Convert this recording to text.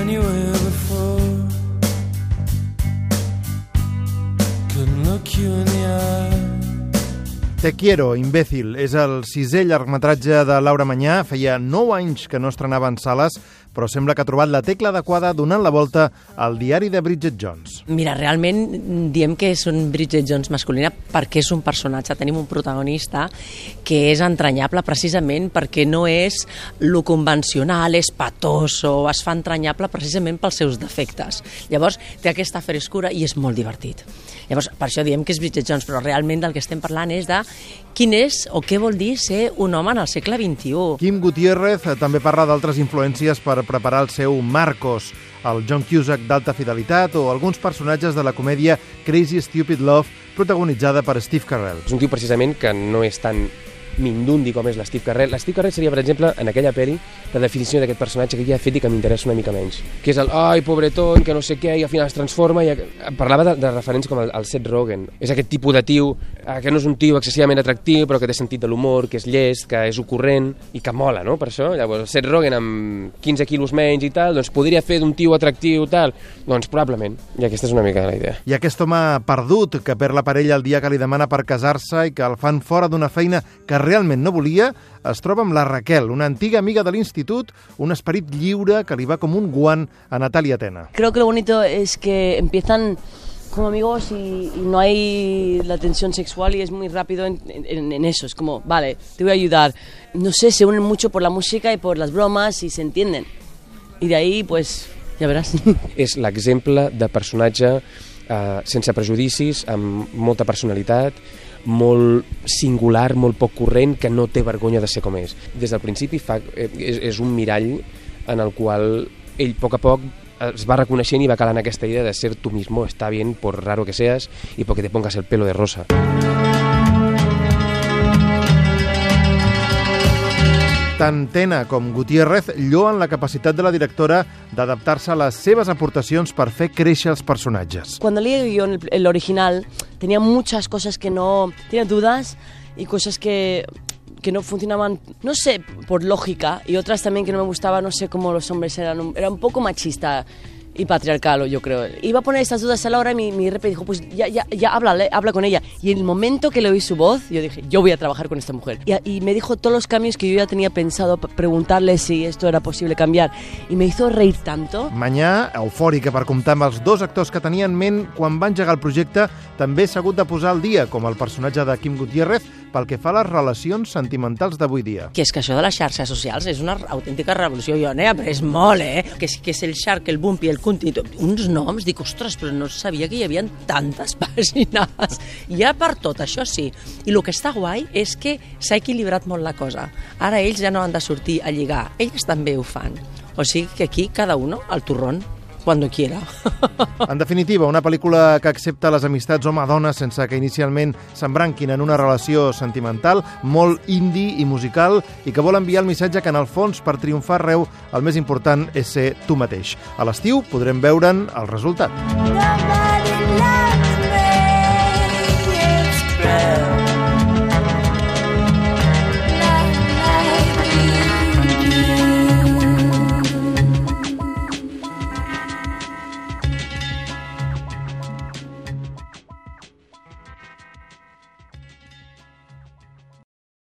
anywhere before. Couldn't look you in the eye. Te quiero, imbècil, és el 6è llargmetratge de Laura Mañá. Feia 9 anys que no estrenava en sales, però sembla que ha trobat la tecla adequada donant la volta al diari de Bridget Jones. Mira, realment diem que és un Bridget Jones masculina perquè és un personatge. Tenim un protagonista que és entranyable precisament perquè no és lo convencional, és patoso, es fa entranyable precisament pels seus defectes. Llavors, té aquesta frescura i és molt divertit. Llavors, per això diem que és Bridget Jones, però realment del que estem parlant és de quin és o què vol dir ser un home en el segle XXI. Kim Gutiérrez també parla d'altres influències per preparar el seu Marcos, el John Cusack d'alta fidelitat o alguns personatges de la comèdia Crazy Stupid Love, protagonitzada per Steve Carell. És un tio precisament que no és tan mindundi com és l'Steve Carell. L'Steve Carell seria, per exemple, en aquella pel·li, la definició d'aquest personatge que ja ha fet i que m'interessa una mica menys. Que és el, ai, pobretón, que no sé què, i al final es transforma. I parlava de referents com el Seth Rogen. És aquest tipus de tio que no és un tio excessivament atractiu, però que té sentit de l'humor, que és llest, que és ocorrent i que mola, no?, per això. Llavors, el Seth Rogen amb 15 quilos menys i tal, doncs podria fer d'un tio atractiu tal. Doncs probablement. I aquesta és una mica la idea. I aquest home perdut, que perd la parella el dia que li demana per casar-se i que el fan fora d'una feina que realment no volia, es troba amb la Raquel, una antiga amiga de l'institut, un esperit lliure que li va com un guant a Natalia Tena. Creo que lo bonito es que empiezan como amigos y no hay la tensión sexual y es muy rápido en eso. Es como, vale, te voy a ayudar. No sé, se unen mucho por la música y por las bromas y se entienden. Y de ahí, pues, ja veràs. És l'exemple de personatge sense prejudicis, amb molta personalitat, molt singular, molt poc corrent, que no té vergonya de ser com és. Des del principi és un mirall en el qual ell a poc es va reconeixent i va calant aquesta idea de ser tu mismo, está bien por raro que seas y porque te pongas el pelo de rosa. Tant Tena com Gutiérrez lloen la capacitat de la directora d'adaptar-se a les seves aportacions per fer créixer els personatges. Cuando leí el guión, el original, tenía muchas cosas que no... Tenía dudas y cosas que no funcionaban, no sé, por lógica, y otras también que no me gustaban, no sé cómo los hombres eran. Era un poco machista y patriarcal, yo creo. Iba a poner estas dudas a Laura y mi repe dijo, pues ya habla con ella. Y en el momento que le oí su voz, yo dije, yo voy a trabajar con esta mujer. Y me dijo todos los cambios que yo ya tenía pensado, preguntarle si esto era posible cambiar. Y me hizo reír tanto. Mañá, eufòrica per comptar amb els dos actors que tenia en ment quan va engegar el projecte, també s'ha hagut de posar al dia, com el personatge de Kim Gutiérrez, pel que fa a les relacions sentimentals d'avui dia. Que és que això de les xarxes socials és una autèntica revolució. Jo n'he après molt, Que és el Shark, el Bumpy, el Cunti, uns noms, dic, ostres, però no sabia que hi havia tantes pàgines. Hi ha per tot, això sí. I el que està guai és que s'ha equilibrat molt la cosa. Ara ells ja no han de sortir a lligar, elles també ho fan. O sigui que aquí cada uno al turrón, cuando quiera. En definitiva, una pel·lícula que accepta les amistats home-dona sense que inicialment s'embranquin en una relació sentimental, molt indie i musical, i que vol enviar el missatge que, en el fons, per triomfar arreu, el més important és ser tu mateix. A l'estiu podrem veure'n el resultat.